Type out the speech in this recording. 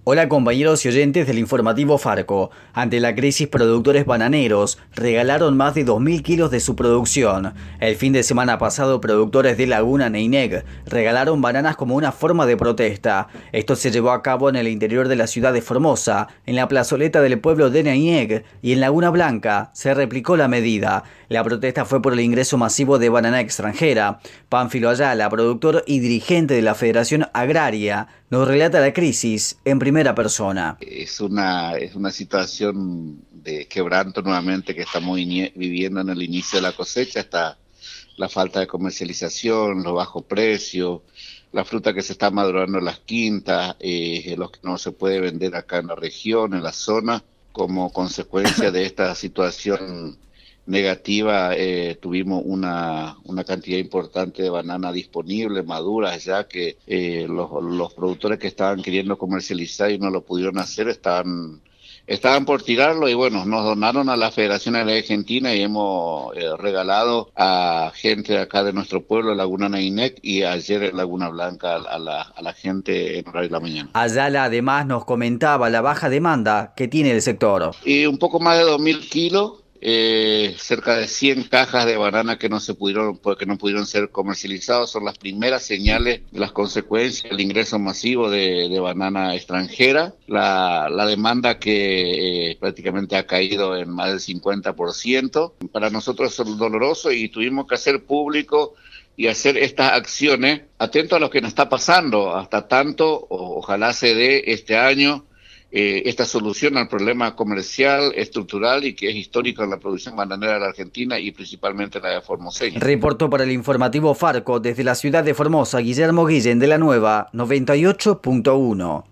Hola compañeros y oyentes del informativo Farco. Ante la crisis, productores bananeros regalaron más de 2.000 kilos de su producción. El fin de semana pasado, productores de Laguna Neinec regalaron bananas como una forma de protesta. Esto se llevó a cabo en el interior de la ciudad de Formosa, en la plazoleta del pueblo de Neinec, y en Laguna Blanca se replicó la medida. La protesta fue por el ingreso masivo de banana extranjera. Pánfilo Ayala, productor y dirigente de la Federación Agraria, nos relata la crisis en primera persona. Es una situación de quebranto nuevamente que estamos viviendo en el inicio de la cosecha. Está la falta de comercialización, los bajos precios, la fruta que se está madurando en las quintas, lo que no se puede vender acá en la región, en la zona. Como consecuencia de esta situación negativa, tuvimos una cantidad importante de bananas disponibles, maduras, ya que los productores que estaban queriendo comercializar y no lo pudieron hacer estaban por tirarlo, y bueno, nos donaron a la Federación Agraria Argentina y hemos regalado a gente de acá de nuestro pueblo, Laguna Neinec, y ayer en Laguna Blanca a la gente en horario de la mañana. Ayala además nos comentaba la baja demanda que tiene el sector. Y un poco más de 2.000 kilos. Cerca de 100 cajas de banana que no pudieron ser comercializados. Son las primeras señales de las consecuencias del ingreso masivo de banana extranjera. La demanda que prácticamente ha caído en más del 50%. Para nosotros es doloroso y tuvimos que hacer público y hacer estas acciones atento a lo que nos está pasando. Hasta tanto, ojalá se dé este año esta solución al problema comercial, estructural y que es histórico en la producción bananera de la Argentina y principalmente la de formoseña. Reportó para el informativo Farco desde la ciudad de Formosa, Guillermo Guillén de la Nueva 98.1.